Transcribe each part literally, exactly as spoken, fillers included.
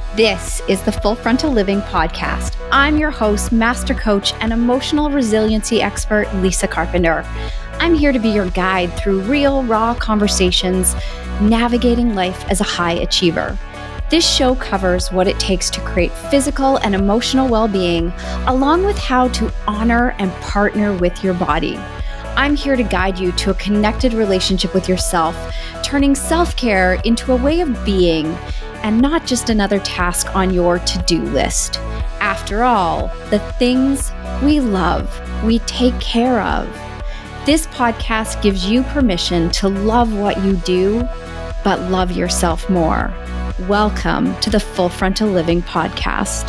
This is the Full Frontal Living Podcast. I'm your host, master coach, and emotional resiliency expert, Lisa Carpenter. I'm here to be your guide through real, raw conversations, navigating life as a high achiever. This show covers what it takes to create physical and emotional well-being, along with how to honor and partner with your body. I'm here to guide you to a connected relationship with yourself, turning self-care into a way of being and not just another task on your to-do list. After all, the things we love, we take care of. This podcast gives you permission to love what you do, but love yourself more. Welcome to the Full Frontal Living Podcast.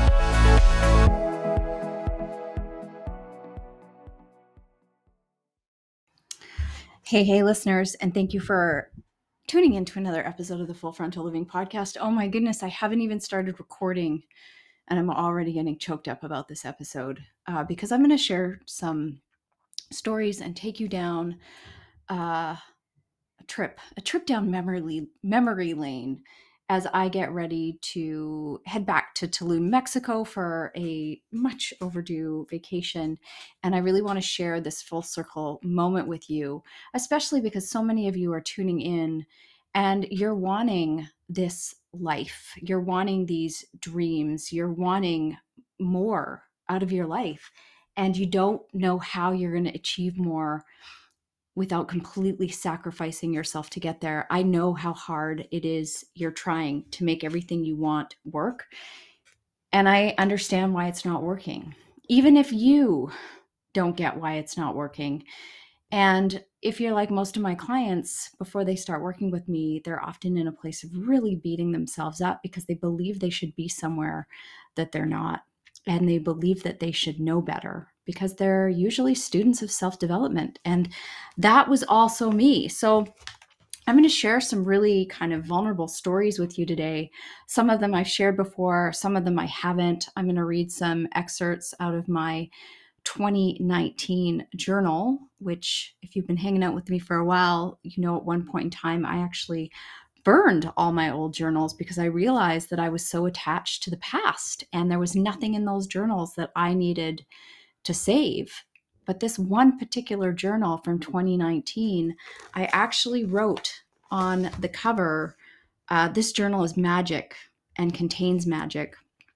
Hey, hey, listeners, and thank you for tuning into another episode of the Full Frontal Living Podcast. Oh my goodness, I haven't even started recording and I'm already getting choked up about this episode uh, because I'm going to share some stories and take you down uh, a trip, a trip down memory, memory lane as I get ready to head back to Tulum, Mexico for a much overdue vacation. And I really want to share this full circle moment with you, especially because so many of you are tuning in and you're wanting this life. You're wanting these dreams. You're wanting more out of your life. And you don't know how you're going to achieve more without completely sacrificing yourself to get there. I know how hard it is. You're trying to make everything you want work. And I understand why it's not working, even if you don't get why it's not working. And if you're like most of my clients, before they start working with me, they're often in a place of really beating themselves up because they believe they should be somewhere that they're not. And they believe that they should know better because they're usually students of self-development. And that was also me. So I'm going to share some really kind of vulnerable stories with you today. Some of them I've shared before, some of them I haven't. I'm going to read some excerpts out of my twenty nineteen journal, which if you've been hanging out with me for a while, you know, at one point in time, I actually burned all my old journals because I realized that I was so attached to the past and there was nothing in those journals that I needed to save. But this one particular journal from twenty nineteen, I actually wrote on the cover, uh, this journal is magic and contains magic.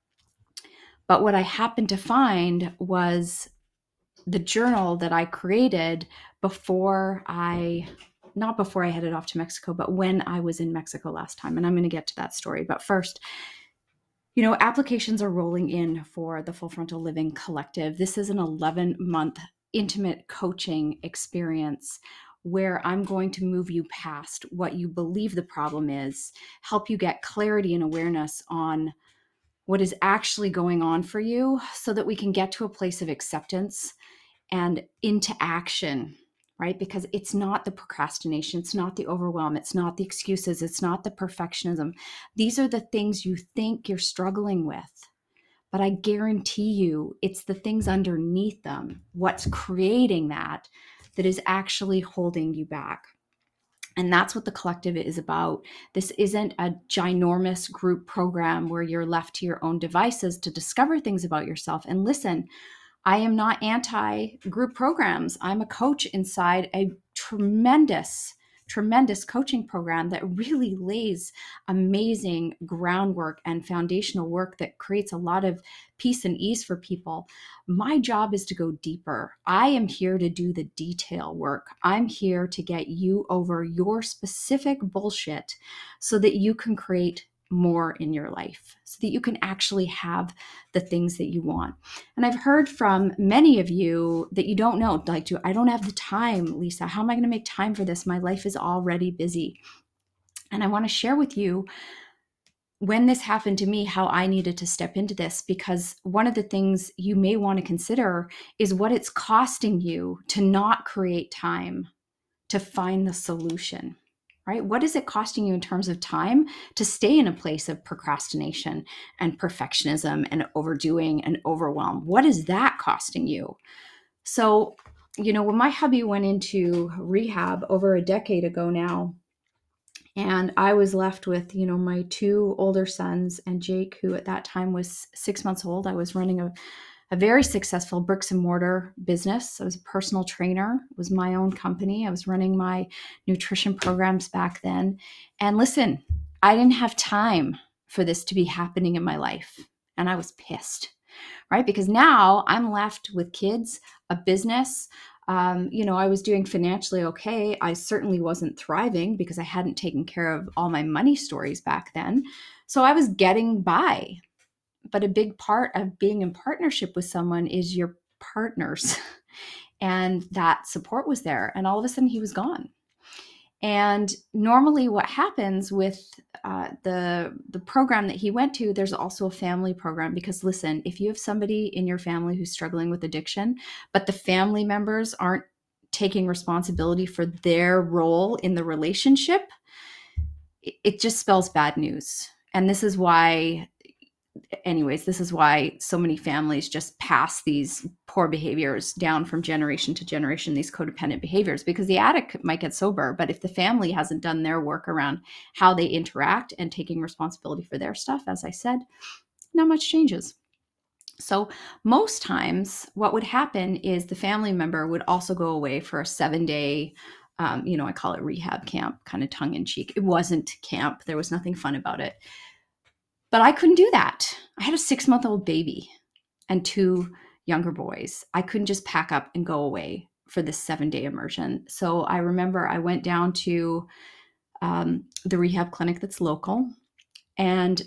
But what I happened to find was the journal that I created before I, not before I headed off to Mexico, but when I was in Mexico last time. And I'm going to get to that story. But first, you know, applications are rolling in for the Full Frontal Living Collective. This is an eleven month intimate coaching experience where I'm going to move you past what you believe the problem is, help you get clarity and awareness on what is actually going on for you so that we can get to a place of acceptance and into action, right? Because it's not the procrastination, it's not the overwhelm, it's not the excuses, it's not the perfectionism. These are the things you think you're struggling with. But I guarantee you it's the things underneath them, what's creating that, that is actually holding you back. And that's what the collective is about. This isn't a ginormous group program where you're left to your own devices to discover things about yourself. And listen, I am not anti-group programs. I'm a coach inside a tremendous, tremendous coaching program that really lays amazing groundwork and foundational work that creates a lot of peace and ease for people. My job is to go deeper. I am here to do the detail work. I'm here to get you over your specific bullshit so that you can create more in your life, so that you can actually have the things that you want. And I've heard from many of you that you don't know, like, do I don't have the time, Lisa. How am I going to make time for this? My life is already busy. And I want to share with you when this happened to me, how I needed to step into this, because one of the things you may want to consider is what it's costing you to not create time to find the solution. Right? What is it costing you in terms of time to stay in a place of procrastination and perfectionism and overdoing and overwhelm? What is that costing you? So, you know, when my hubby went into rehab over a decade ago now, And I was left with, you know, my two older sons and Jake, who at that time was six months old. I was running a, a very successful bricks and mortar business. I was a personal trainer. It was my own company. I was running my nutrition programs back then. And listen, I didn't have time for this to be happening in my life. And I was pissed, right? Because now I'm left with kids, a business. Um, you know, I was doing financially okay. I certainly wasn't thriving because I hadn't taken care of all my money stories back then. So I was getting by. But a big part of being in partnership with someone is your partners. And that support was there. And all of a sudden he was gone. And normally what happens with uh, the the program that he went to, there's also a family program, because listen, if you have somebody in your family who's struggling with addiction, but the family members aren't taking responsibility for their role in the relationship, it, it just spells bad news. And this is why anyways, this is why so many families just pass these poor behaviors down from generation to generation, these codependent behaviors, because the addict might get sober, but if the family hasn't done their work around how they interact and taking responsibility for their stuff, as I said, not much changes. So most times what would happen is the family member would also go away for a seven day, um, you know, I call it rehab camp, kind of tongue in cheek. It wasn't camp. There was nothing fun about it. But I couldn't do that. I had a six month old baby and two younger boys. I couldn't just pack up and go away for this seven day immersion. So I remember I went down to um, the rehab clinic that's local and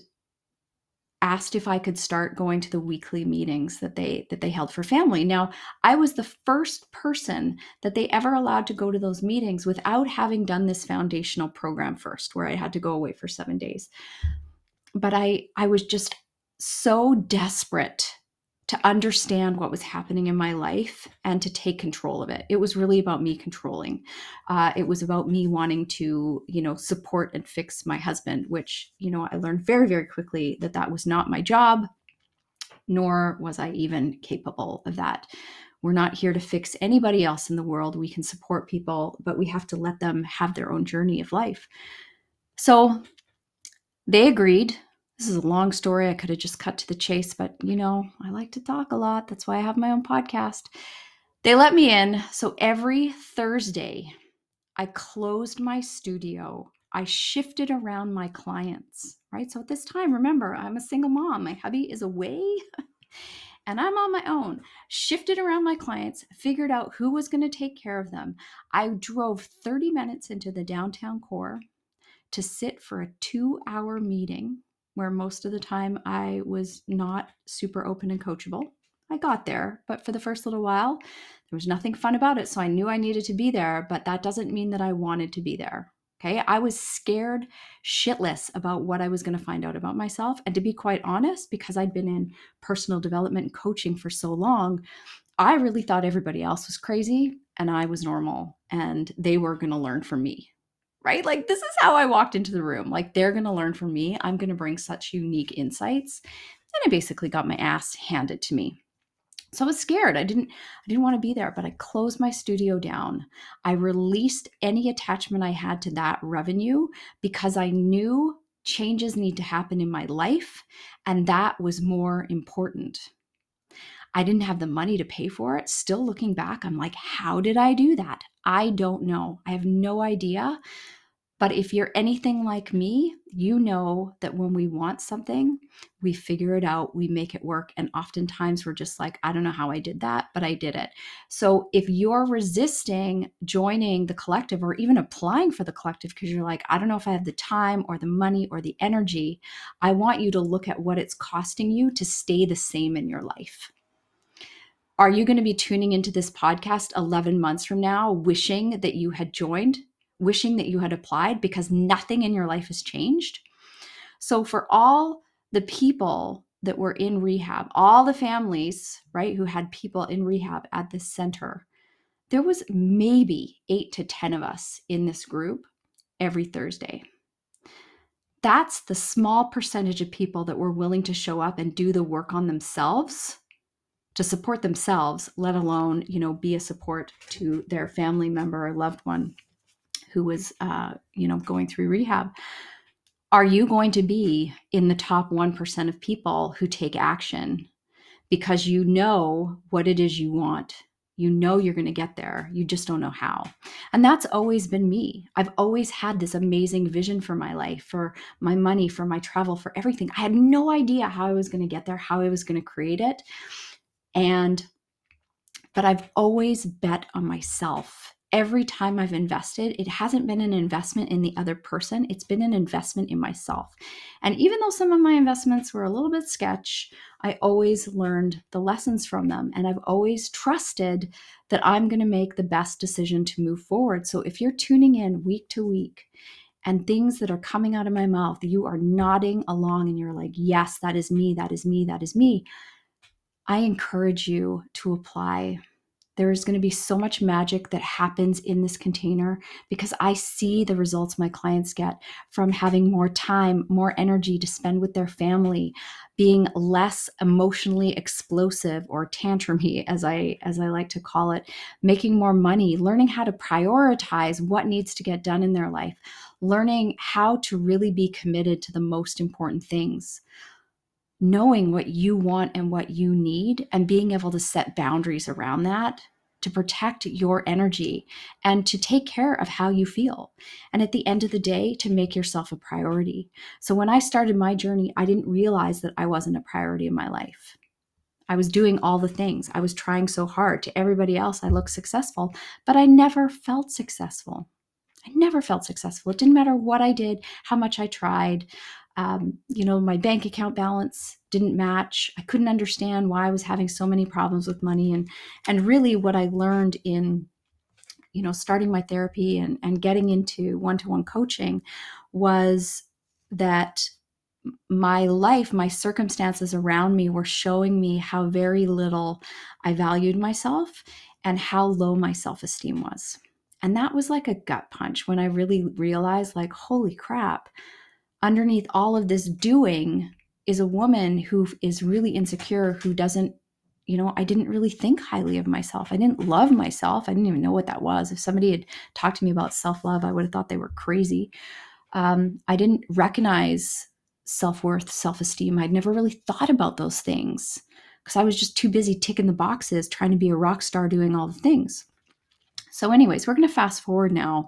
asked if I could start going to the weekly meetings that they that they held for family. Now, I was the first person that they ever allowed to go to those meetings without having done this foundational program first, where I had to go away for seven days. But I, I was just so desperate to understand what was happening in my life and to take control of it. It was really about me controlling. Uh, it was about me wanting to, you know, support and fix my husband, which, you know, I learned very, very quickly that that was not my job, nor was I even capable of that. We're not here to fix anybody else in the world. We can support people, but we have to let them have their own journey of life. So they agreed. This is a long story. I could have just cut to the chase, but you know, I like to talk a lot. That's why I have my own podcast. They let me in. So every Thursday, I closed my studio. I shifted around my clients, right? So at this time, remember, I'm a single mom. My hubby is away and I'm on my own. Shifted around my clients, figured out who was going to take care of them. I drove thirty minutes into the downtown core to sit for a two hour meeting where most of the time I was not super open and coachable. I got there, but for the first little while, there was nothing fun about it. So I knew I needed to be there, but that doesn't mean that I wanted to be there. Okay. I was scared shitless about what I was going to find out about myself. And to be quite honest, because I'd been in personal development and coaching for so long, I really thought everybody else was crazy and I was normal and they were going to learn from me. Right? Like, this is how I walked into the room. Like, they're going to learn from me. I'm going to bring such unique insights. And I basically got my ass handed to me. So I was scared. I didn't, I didn't want to be there, but I closed my studio down. I released any attachment I had to that revenue because I knew changes need to happen in my life. And that was more important. I didn't have the money to pay for it. Still looking back, I'm like, how did I do that? I don't know. I have no idea. But if you're anything like me, you know that when we want something, we figure it out, we make it work. And oftentimes we're just like, I don't know how I did that, but I did it. So if you're resisting joining the collective or even applying for the collective because you're like, I don't know if I have the time or the money or the energy, I want you to look at what it's costing you to stay the same in your life. Are you going to be tuning into this podcast eleven months from now, wishing that you had joined, wishing that you had applied because nothing in your life has changed? So for all the people that were in rehab, all the families, right, who had people in rehab at this center, there was maybe eight to ten of us in this group every Thursday. That's the small percentage of people that were willing to show up and do the work on themselves to support themselves, let alone, you know, be a support to their family member or loved one who was, uh, you know, going through rehab. Are you going to be in the top one percent of people who take action because you know what it is you want? You know you're going to get there. You just don't know how. And that's always been me. I've always had this amazing vision for my life, for my money, for my travel, for everything. I had no idea how I was going to get there, how I was going to create it. And, but I've always bet on myself. Every time I've invested, it hasn't been an investment in the other person. It's been an investment in myself. And even though some of my investments were a little bit sketch, I always learned the lessons from them. And I've always trusted that I'm going to make the best decision to move forward. So if you're tuning in week to week and things that are coming out of my mouth, you are nodding along and you're like, yes, that is me, that is me, that is me. I encourage you to apply. There is going to be so much magic that happens in this container because I see the results my clients get from having more time, more energy to spend with their family, being less emotionally explosive or tantrumy, as I, as I like to call it, making more money, learning how to prioritize what needs to get done in their life, learning how to really be committed to the most important things. Knowing what you want and what you need and being able to set boundaries around that to protect your energy and to take care of how you feel. And at the end of the day, to make yourself a priority. So when I started my journey, I didn't realize that I wasn't a priority in my life. I was doing all the things. I was trying so hard. To everybody else, I looked successful, but I never felt successful. I never felt successful. It didn't matter what I did, how much I tried. Um, you know, my bank account balance didn't match. I couldn't understand why I was having so many problems with money. And, and really what I learned in, you know, starting my therapy and, and getting into one-to-one coaching was that my life, my circumstances around me were showing me how very little I valued myself and how low my self-esteem was. And that was like a gut punch when I really realized, like, holy crap, underneath all of this doing is a woman who is really insecure, who doesn't, you know, I didn't really think highly of myself. I didn't love myself. I didn't even know what that was. If somebody had talked to me about self-love, I would have thought they were crazy. Um, I didn't recognize self-worth, self-esteem. I'd never really thought about those things because I was just too busy ticking the boxes, trying to be a rock star, doing all the things. So anyways, we're going to fast forward now.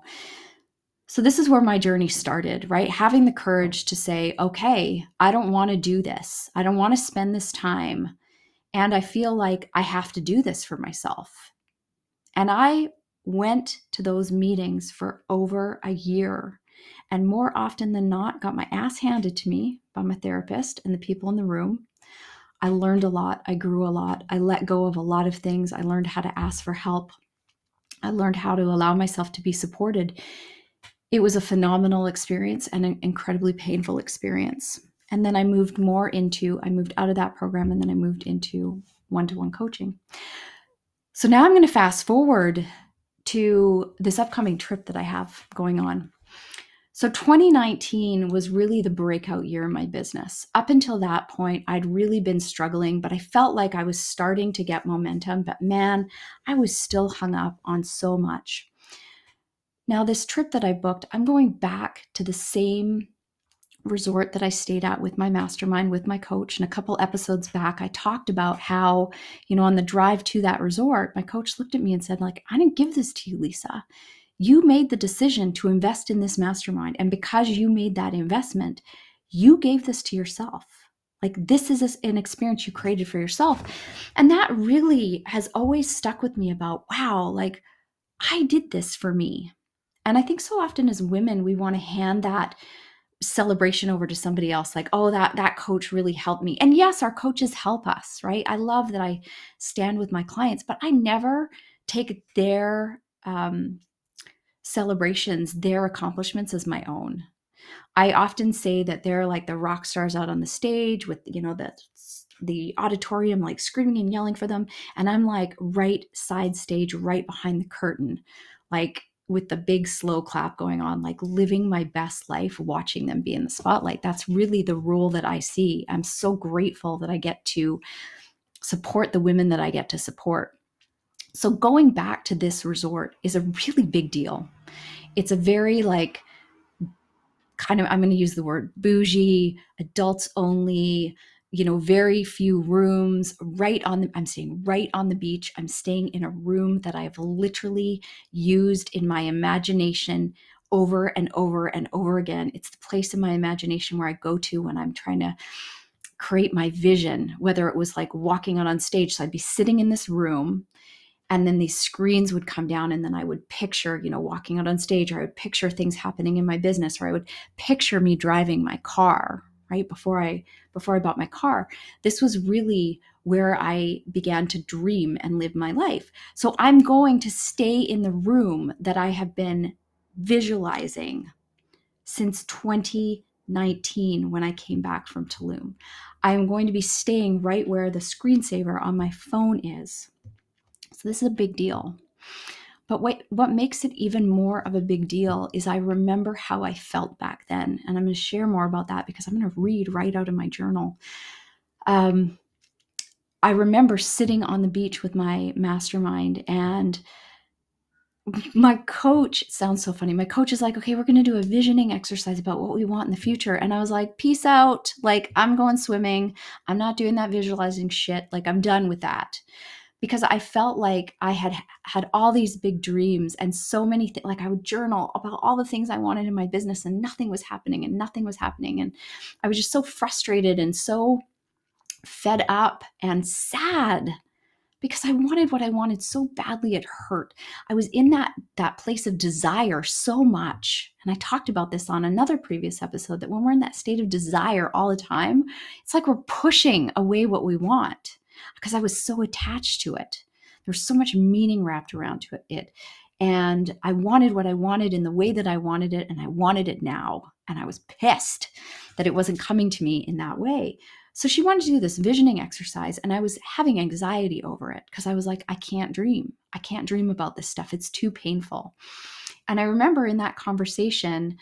So this is where my journey started, right? Having the courage to say, okay, I don't want to do this. I don't want to spend this time. And I feel like I have to do this for myself. And I went to those meetings for over a year. And more often than not, got my ass handed to me by my therapist and the people in the room. I learned a lot. I grew a lot. I let go of a lot of things. I learned how to ask for help. I learned how to allow myself to be supported. It was a phenomenal experience and an incredibly painful experience. And then I moved more into, I moved out of that program and then I moved into one-to-one coaching. So now I'm going to fast forward to this upcoming trip that I have going on. So twenty nineteen was really the breakout year in my business. Up until that point, I'd really been struggling, but I felt like I was starting to get momentum. But man, I was still hung up on so much. Now, this trip that I booked, I'm going back to the same resort that I stayed at with my mastermind, with my coach. And a couple episodes back, I talked about how, you know, on the drive to that resort, my coach looked at me and said, like, I didn't give this to you, Lisa. You made the decision to invest in this mastermind. And because you made that investment, you gave this to yourself. Like, this is an experience you created for yourself. And that really has always stuck with me about, wow, like, I did this for me. And I think so often as women, we want to hand that celebration over to somebody else, like, oh, that that coach really helped me. And yes, our coaches help us, right? I love that I stand with my clients, but I never take their um, celebrations, their accomplishments as my own. I often say that they're like the rock stars out on the stage with, you know, the the auditorium like screaming and yelling for them. And I'm like right side stage, right behind the curtain, like with the big slow clap going on, like living my best life, watching them be in the spotlight. That's really the role that I see. I'm so grateful that I get to support the women that I get to support. So going back to this resort is a really big deal. it's a very like kind of, I'm going to use the word bougie, adults only, you know, very few rooms, right on the, I'm staying right on the beach. I'm staying in a room that I've literally used in my imagination over and over and over again. It's the place in my imagination where I go to when I'm trying to create my vision, whether it was like walking out on stage. So I'd be sitting in this room, and then these screens would come down, and then I would picture, you know, walking out on stage, or I would picture things happening in my business, or I would picture me driving my car, right? Before I, before I bought my car. This was really where I began to dream and live my life. So I'm going to stay in the room that I have been visualizing since twenty nineteen when I came back from Tulum. I'm going to be staying right where the screensaver on my phone is. So this is a big deal. But what, what makes it even more of a big deal is I remember how I felt back then. And I'm going to share more about that because I'm going to read right out of my journal. Um, I remember sitting on the beach with my mastermind, and my coach, it sounds so funny. My coach is like, okay, we're going to do a visioning exercise about what we want in the future. And I was like, peace out. Like, I'm going swimming. I'm not doing that visualizing shit. Like, I'm done with that. Because I felt like I had had all these big dreams and so many things. Like, I would journal about all the things I wanted in my business, and nothing was happening and nothing was happening. And I was just so frustrated and so fed up and sad because I wanted what I wanted so badly. It hurt. I was in that, that place of desire so much. And I talked about this on another previous episode, that when we're in that state of desire all the time, it's like we're pushing away what we want, because I was so attached to it. There's so much meaning wrapped around to it. And I wanted what I wanted in the way that I wanted it, and I wanted it now. And I was pissed that it wasn't coming to me in that way. So she wanted to do this visioning exercise, and I was having anxiety over it because I was like, I can't dream. I can't dream about this stuff. It's too painful. And I remember in that conversation,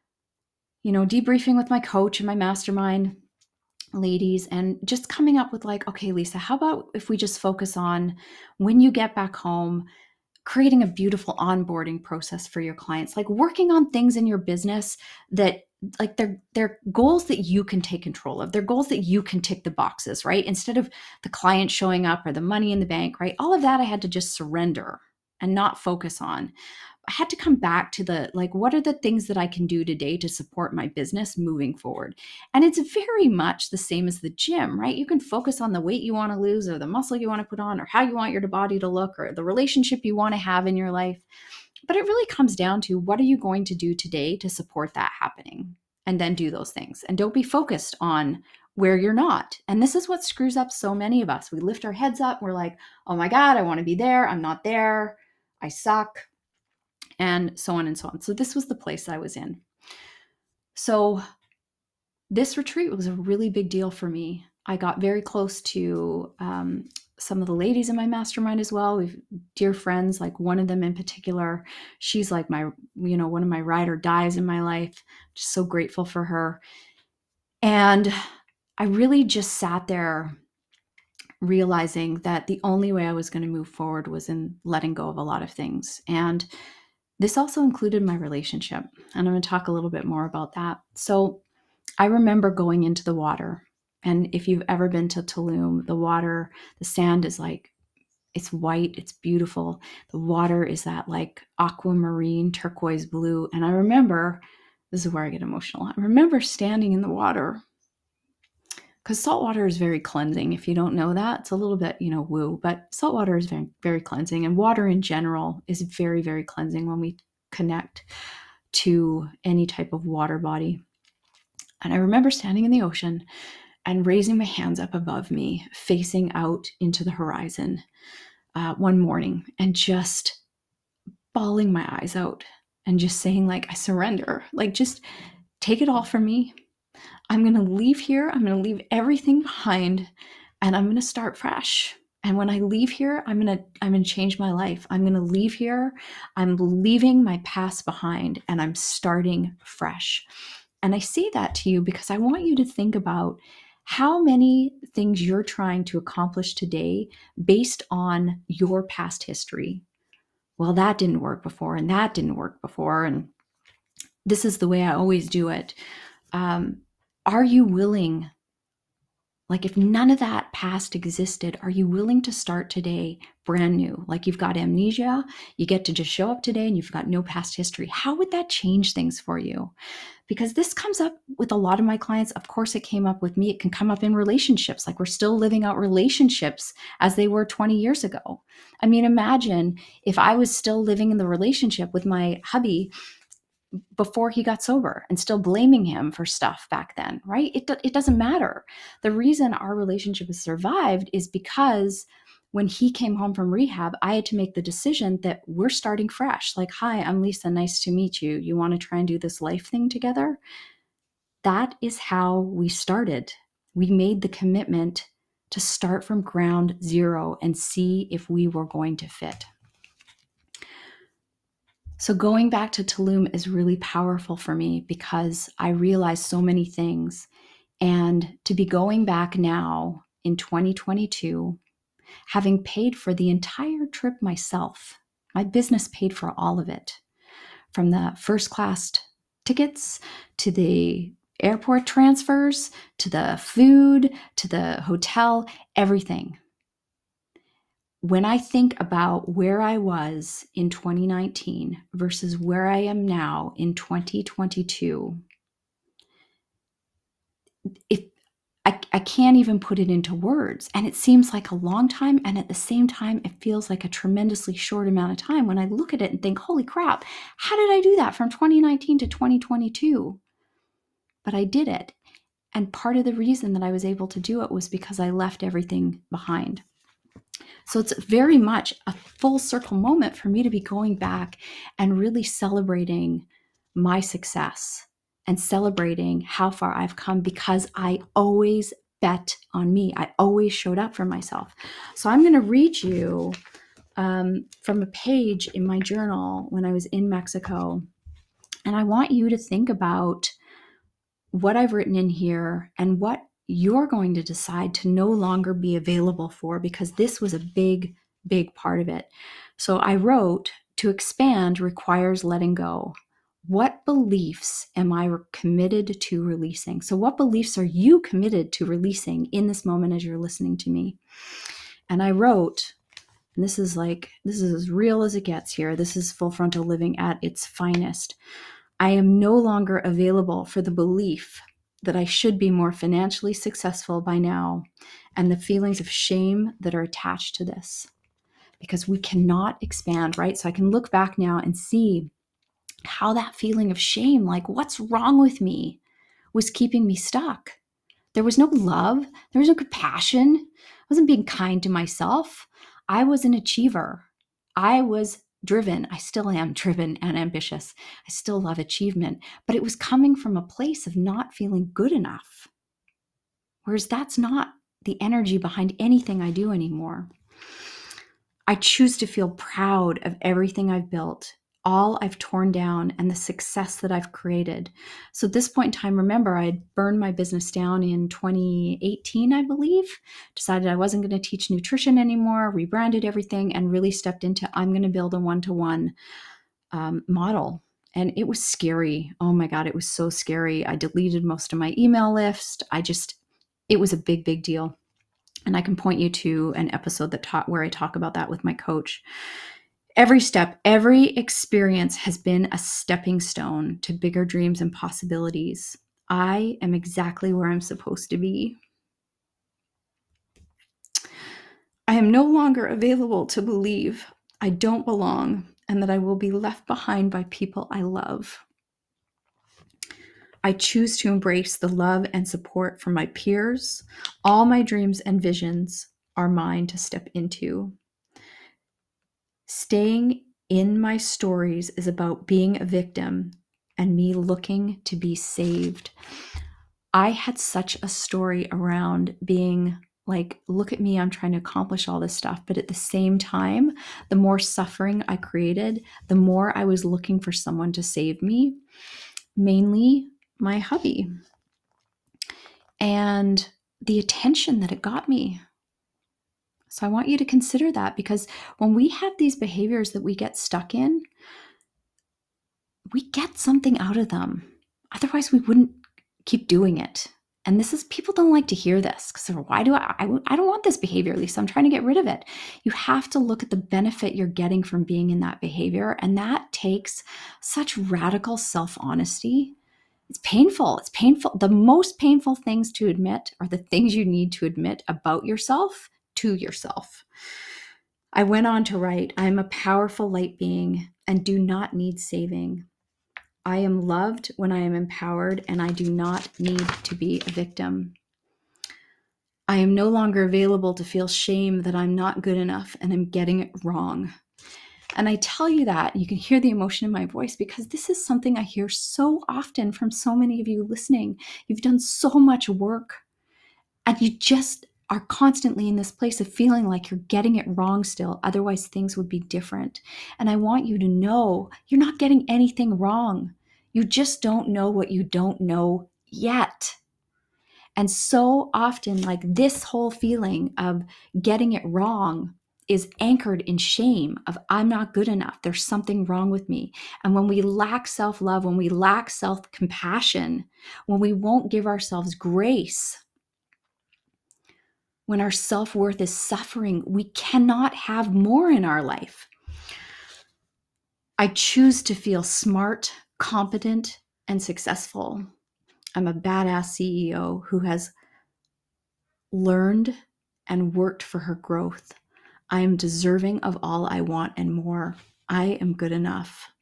you know, debriefing with my coach and my mastermind ladies, and just coming up with like, okay, Lisa, how about if we just focus on when you get back home, creating a beautiful onboarding process for your clients, like working on things in your business that like they're, they're goals that you can take control of. They're goals that you can tick the boxes, right? Instead of the client showing up or the money in the bank, right? All of that I had to just surrender and not focus on. I had to come back to the, like, what are the things that I can do today to support my business moving forward? And it's very much the same as the gym, right? You can focus on the weight you want to lose, or the muscle you want to put on, or how you want your body to look, or the relationship you want to have in your life. But it really comes down to, what are you going to do today to support that happening? And then do those things. And don't be focused on where you're not. And this is what screws up so many of us. We lift our heads up. We're like, oh my God, I want to be there. I'm not there. I suck. And so on and so on. So this was the place I was in. So this retreat was a really big deal for me. I got very close to um, some of the ladies in my mastermind as well. We've dear friends, like one of them in particular. She's like my, you know, one of my ride or dies in my life. Just so grateful for her. And I really just sat there realizing that the only way I was going to move forward was in letting go of a lot of things. And this also included my relationship. And I'm going to talk a little bit more about that. So I remember going into the water. And if you've ever been to Tulum, the water, the sand is like, it's white, it's beautiful. The water is that like aquamarine, turquoise blue. And I remember, this is where I get emotional. I remember standing in the water, because salt water is very cleansing. If you don't know that, it's a little bit, you know, woo, but salt water is very, very cleansing. And water in general is very, very cleansing when we connect to any type of water body. And I remember standing in the ocean and raising my hands up above me, facing out into the horizon uh, one morning, and just bawling my eyes out and just saying, like, I surrender, like, just take it all from me. I'm going to leave here. I'm going to leave everything behind, and I'm going to start fresh. And when I leave here, I'm going to, I'm going to change my life. I'm going to leave here. I'm leaving my past behind, and I'm starting fresh. And I say that to you because I want you to think about how many things you're trying to accomplish today based on your past history. well, that didn't work before, and that didn't work before, and this is the way I always do it. Um, are you willing, like if none of that past existed, are you willing to start today brand new? Like you've got amnesia, you get to just show up today and you've got no past history. How would that change things for you? Because this comes up with a lot of my clients. Of course, it came up with me. It can come up in relationships. Like we're still living out relationships as they were twenty years ago. I mean, imagine if I was still living in the relationship with my hubby before he got sober and still blaming him for stuff back then, right? It, it doesn't matter. The reason our relationship has survived is because when he came home from rehab, I had to make the decision that we're starting fresh. Like, hi, I'm Lisa. Nice to meet you. You want to try and do this life thing together? That is how we started. We made the commitment to start from ground zero and see if we were going to fit. So going back to Tulum is really powerful for me because I realized so many things. And to be going back now in twenty twenty-two, having paid for the entire trip myself, my business paid for all of it, from the first class tickets to the airport transfers, to the food, to the hotel, everything. When I think about where I was in twenty nineteen versus where I am now in twenty twenty-two, if I, I can't even put it into words. And it seems like a long time. And at the same time, it feels like a tremendously short amount of time when I look at it and think, holy crap, how did I do that from twenty nineteen to twenty twenty-two? But I did it. And part of the reason that I was able to do it was because I left everything behind. So it's very much a full circle moment for me to be going back and really celebrating my success and celebrating how far I've come because I always bet on me. I always showed up for myself. So I'm going to read you um, from a page in my journal when I was in Mexico. And I want you to think about what I've written in here and what you're going to decide to no longer be available for, because this was a big, big part of it. So I wrote, to expand requires letting go. What beliefs am I committed to releasing? So what beliefs are you committed to releasing in this moment as you're listening to me? And I wrote, and this is like, this is as real as it gets here. This is full frontal living at its finest. I am no longer available for the belief that I should be more financially successful by now and the feelings of shame that are attached to this, because we cannot expand, right? So I can look back now and see how that feeling of shame, like what's wrong with me, was keeping me stuck. There was no love. There was no compassion. I wasn't being kind to myself. I was an achiever. I was driven. I still am driven and ambitious. I still love achievement, but it was coming from a place of not feeling good enough. Whereas that's not the energy behind anything I do anymore. I choose to feel proud of everything I've built, all I've torn down, and the success that I've created. So at this point in time, remember, I had burned my business down in twenty eighteen, I believe, decided I wasn't going to teach nutrition anymore, rebranded everything, and really stepped into, I'm going to build a one-to-one um, model. And it was scary. Oh my God, it was so scary. I deleted most of my email list. I just, it was a big, big deal. And I can point you to an episode that taught where I talk about that with my coach. Every step, every experience has been a stepping stone to bigger dreams and possibilities. I am exactly where I'm supposed to be. I am no longer available to believe I don't belong and that I will be left behind by people I love. I choose to embrace the love and support from my peers. All my dreams and visions are mine to step into. Staying in my stories is about being a victim and me looking to be saved. I had such a story around being like, look at me, I'm trying to accomplish all this stuff. But at the same time, the more suffering I created, the more I was looking for someone to save me, mainly my hubby. And the attention that it got me. So I want you to consider that, because when we have these behaviors that we get stuck in, we get something out of them. Otherwise, we wouldn't keep doing it. And this is, people don't like to hear this, because why do I, I, I don't want this behavior, Lisa. I'm trying to get rid of it. You have to look at the benefit you're getting from being in that behavior. And that takes such radical self-honesty. It's painful. It's painful. The most painful things to admit are the things you need to admit about yourself to yourself. I went on to write, I am a powerful light being and do not need saving. I am loved when I am empowered, and I do not need to be a victim. I am no longer available to feel shame that I'm not good enough and I'm getting it wrong. And I tell you that, you can hear the emotion in my voice, because this is something I hear so often from so many of you listening. You've done so much work, and you just are constantly in this place of feeling like you're getting it wrong still. Otherwise, things would be different. And I want you to know you're not getting anything wrong. You just don't know what you don't know yet. And so often, like, this whole feeling of getting it wrong is anchored in shame of, I'm not good enough. There's something wrong with me. And when we lack self-love, when we lack self-compassion, when we won't give ourselves grace, when our self-worth is suffering, we cannot have more in our life. I choose to feel smart, competent, and successful. I'm a badass C E O who has learned and worked for her growth. I am deserving of all I want and more. I am good enough.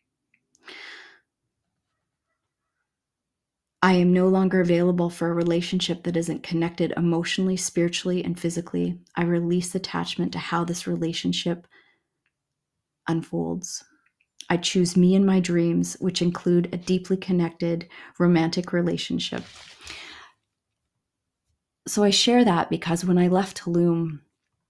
I am no longer available for a relationship that isn't connected emotionally, spiritually, and physically. I release attachment to how this relationship unfolds. I choose me and my dreams, which include a deeply connected romantic relationship. So I share that because when I left Tulum,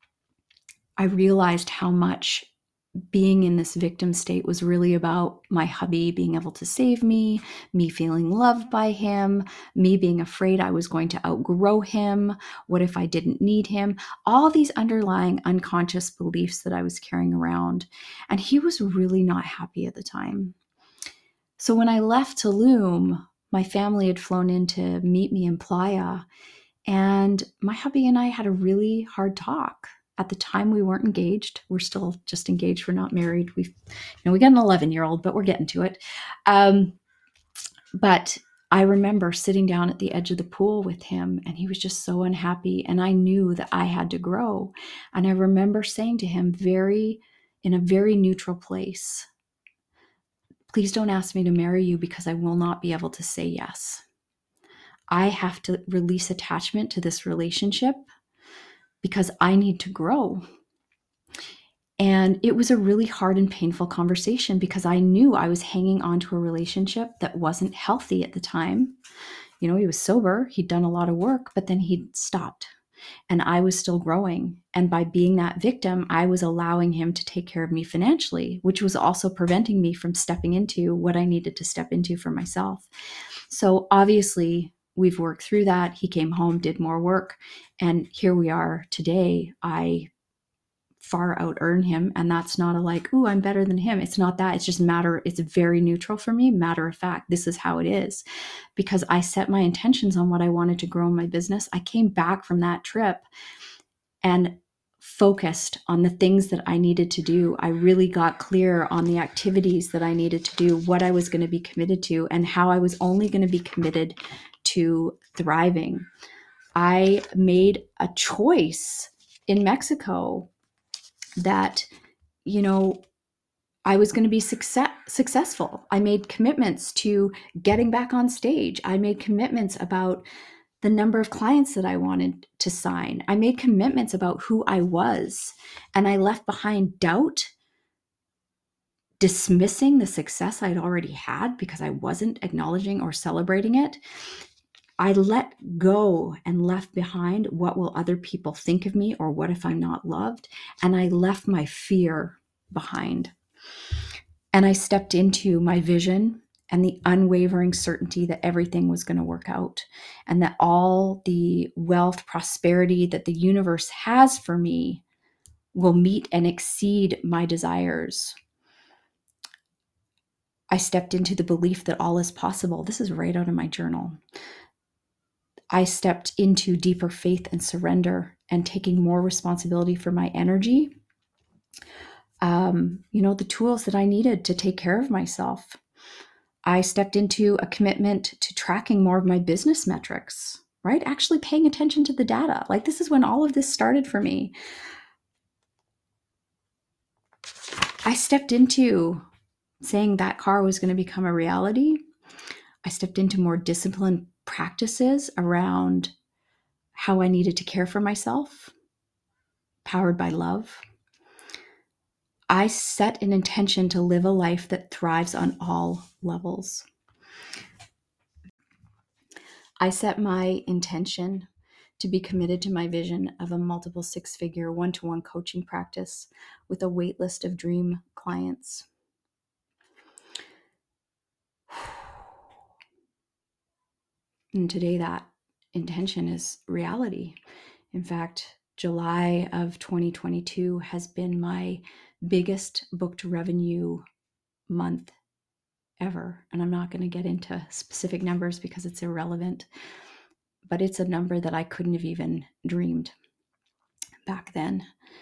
I realized how much being in this victim state was really about my hubby being able to save me, me feeling loved by him, me being afraid I was going to outgrow him. What if I didn't need him? All these underlying unconscious beliefs that I was carrying around. And he was really not happy at the time. So when I left Tulum, my family had flown in to meet me in Playa, and my hubby and I had a really hard talk. At the time, we weren't engaged. We're still just engaged. We're not married. We've, you know, we got an eleven-year-old, but we're getting to it. Um, but I remember sitting down at the edge of the pool with him, and he was just so unhappy. And I knew that I had to grow. And I remember saying to him, very, in a very neutral place, please don't ask me to marry you, because I will not be able to say yes. I have to release attachment to this relationship because I need to grow. And it was a really hard and painful conversation, because I knew I was hanging on to a relationship that wasn't healthy at the time. You know, he was sober, he'd done a lot of work, but then he'd stopped, and I was still growing. And by being that victim, I was allowing him to take care of me financially, which was also preventing me from stepping into what I needed to step into for myself. So obviously, we've worked through that. He came home, did more work, and here we are today. I far out earn him, and that's not a like, ooh, I'm better than him. It's not that. It's just matter. It's very neutral for me. Matter of fact, this is how it is, because I set my intentions on what I wanted to grow in my business. I came back from that trip and focused on the things that I needed to do. I really got clear on the activities that I needed to do, what I was going to be committed to, and how I was only going to be committed to thriving. I made a choice in Mexico that, you know, I was going to be success, successful. I made commitments to getting back on stage. I made commitments about the number of clients that I wanted to sign. I made commitments about who I was, and I left behind doubt, dismissing the success I'd already had because I wasn't acknowledging or celebrating it. I let go and left behind what will other people think of me, or what if I'm not loved? And I left my fear behind. And I stepped into my vision and the unwavering certainty that everything was going to work out, and that all the wealth, prosperity that the universe has for me will meet and exceed my desires. I stepped into the belief that all is possible. This is right out of my journal. I stepped into deeper faith and surrender and taking more responsibility for my energy. Um, you know, the tools that I needed to take care of myself. I stepped into a commitment to tracking more of my business metrics, right? Actually paying attention to the data. Like, this is when all of this started for me. I stepped into saying that car was going to become a reality. I stepped into more disciplined practices around how I needed to care for myself, powered by love. I set an intention to live a life that thrives on all levels. I set my intention to be committed to my vision of a multiple six-figure one-to-one coaching practice with a wait list of dream clients. And today that intention is reality. In fact, July of twenty twenty-two has been my biggest booked revenue month ever. And I'm not going to get into specific numbers because it's irrelevant, but it's a number that I couldn't have even dreamed back then.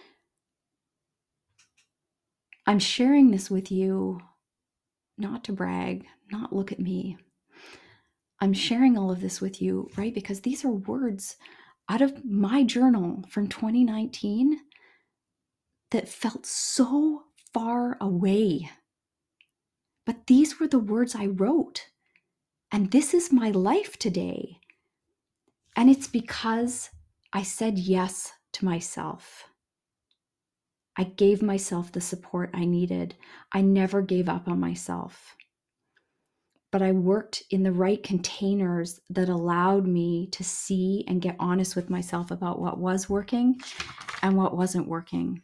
I'm sharing this with you not to brag, not look at me. I'm sharing all of this with you, right? Because these are words out of my journal from twenty nineteen that felt so far away. But these were the words I wrote. And this is my life today. And it's because I said yes to myself. I gave myself the support I needed. I never gave up on myself. But I worked in the right containers that allowed me to see and get honest with myself about what was working and what wasn't working.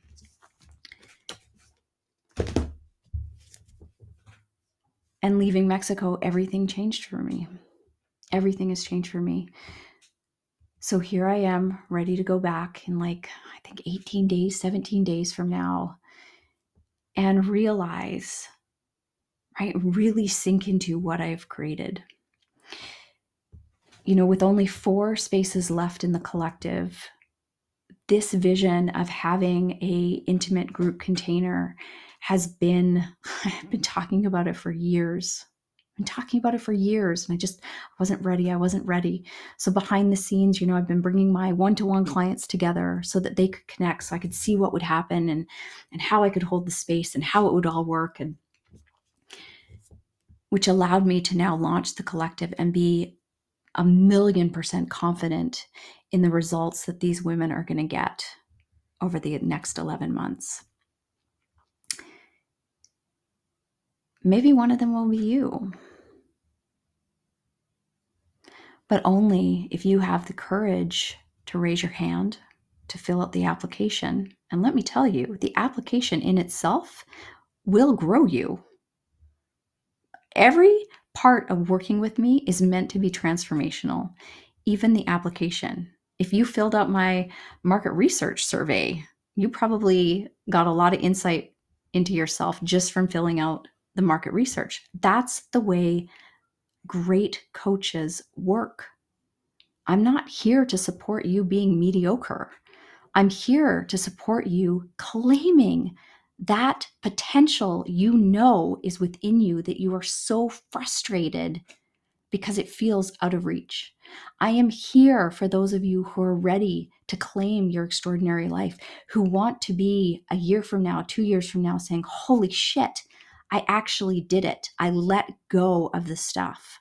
And leaving Mexico, everything changed for me. Everything has changed for me. So here I am, ready to go back in like, I think eighteen days, seventeen days from now, and realize, right, really sink into what I've created. You know, with only four spaces left in the collective, this vision of having a intimate group container has been, I've been talking about it for years. I've been talking about it for years and I just wasn't ready. I wasn't ready. So behind the scenes, you know, I've been bringing my one-to-one clients together so that they could connect, so I could see what would happen and, and how I could hold the space and how it would all work, and which allowed me to now launch the collective and be a million percent confident in the results that these women are going to get over the next eleven months. Maybe one of them will be you, but only if you have the courage to raise your hand, to fill out the application. And let me tell you, the application in itself will grow you. Every part of working with me is meant to be transformational, even the application. If you filled out my market research survey, you probably got a lot of insight into yourself just from filling out the market research. That's the way great coaches work. I'm not here to support you being mediocre. I'm here to support you claiming that potential you know is within you, that you are so frustrated because it feels out of reach. I am here for those of you who are ready to claim your extraordinary life, who want to be a year from now, two years from now, saying, holy shit, I actually did it. I let go of the stuff.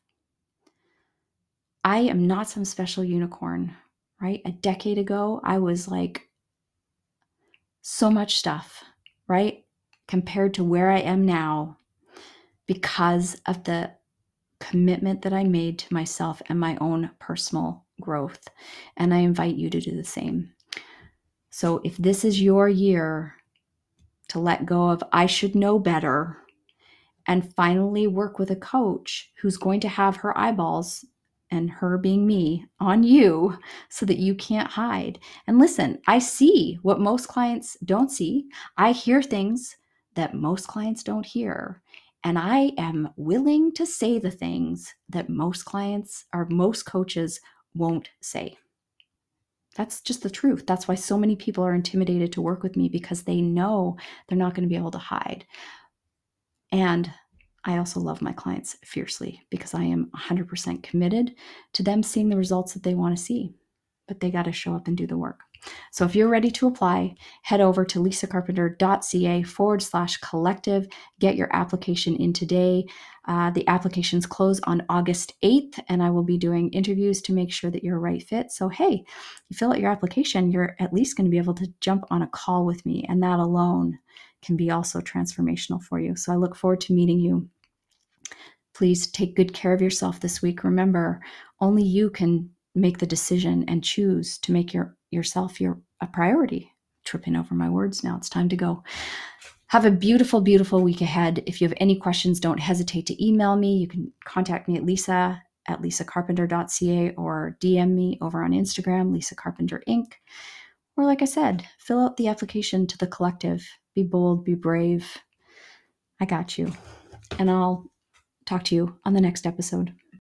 I am not some special unicorn, right? A decade ago, I was like so much stuff, right? Compared to where I am now, because of the commitment that I made to myself and my own personal growth. And I invite you to do the same. So if this is your year to let go of I should know better and finally work with a coach who's going to have her eyeballs and her being me on you so that you can't hide. And listen, I see what most clients don't see. I hear things that most clients don't hear. And I am willing to say the things that most clients or most coaches won't say. That's just the truth. That's why so many people are intimidated to work with me, because they know they're not going to be able to hide. And I also love my clients fiercely because I am one hundred percent committed to them seeing the results that they want to see, but they got to show up and do the work. So if you're ready to apply, head over to lisacarpenter.ca forward slash collective. Get your application in today. Uh, the applications close on August eighth, and I will be doing interviews to make sure that you're a right fit. So, hey, you fill out your application, you're at least going to be able to jump on a call with me, and that alone can be also transformational for you. So I look forward to meeting you. Please take good care of yourself this week. Remember, only you can make the decision and choose to make your yourself your a priority. Tripping over my words now. It's time to go. Have a beautiful, beautiful week ahead. If you have any questions, don't hesitate to email me. You can contact me at lisa at lisacarpenter.ca or D M me over on Instagram, Lisa Carpenter Incorporated. Or like I said, fill out the application to the collective. Be bold, be brave. I got you. And I'll talk to you on the next episode.